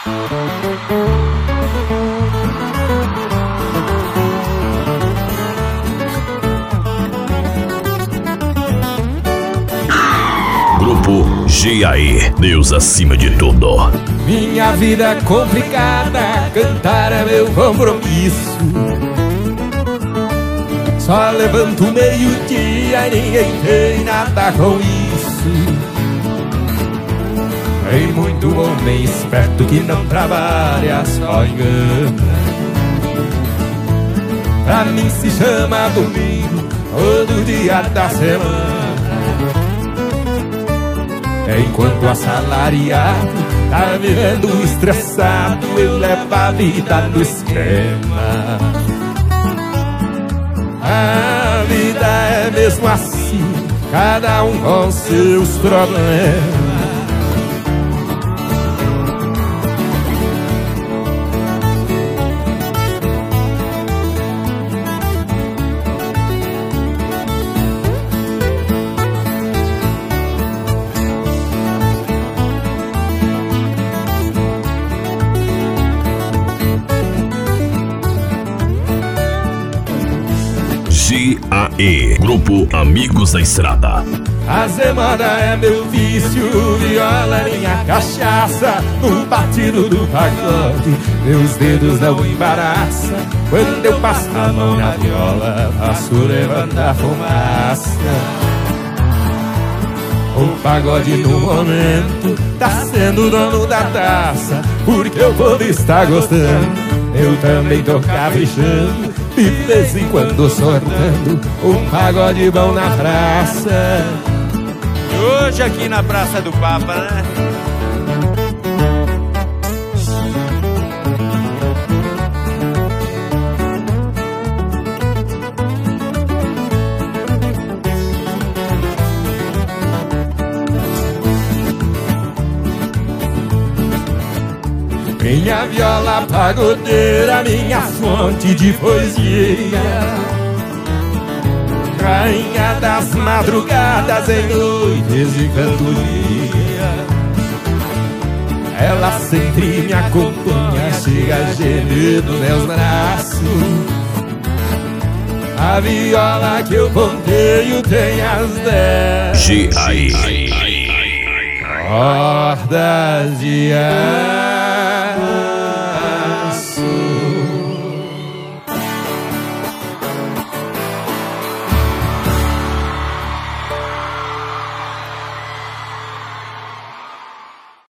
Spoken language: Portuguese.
Grupo GAE, Deus acima de tudo. Minha vida é complicada, cantar é meu compromisso. Só levanto meio-dia e ninguém tem nada com isso. Tem muito homem esperto que não trabalha, só engana. Pra mim se chama domingo, todo dia da semana. Enquanto assalariado tá vivendo estressado, eu levo a vida no esquema. A vida é mesmo assim, cada um com seus problemas. GAE, Grupo Amigos da Estrada. A semana é meu vício, viola é minha cachaça. No batido do pagode, meus dedos não embaraçam. Quando eu passo a mão na viola, faço levantar fumaça. O pagode no momento tá sendo o dono da taça, porque o povo está gostando, eu também tô caprichando. De vez em quando sortando um pagode bom na praça. Hoje aqui na Praça do Papa, né? Minha viola pagodeira, minha fonte de poesia, rainha das madrugadas em noites de cantoria. Ela sempre me acompanha, chega a gemer nos meus braços. A viola que eu ponteio tem as 10 GAE, cordas de ar.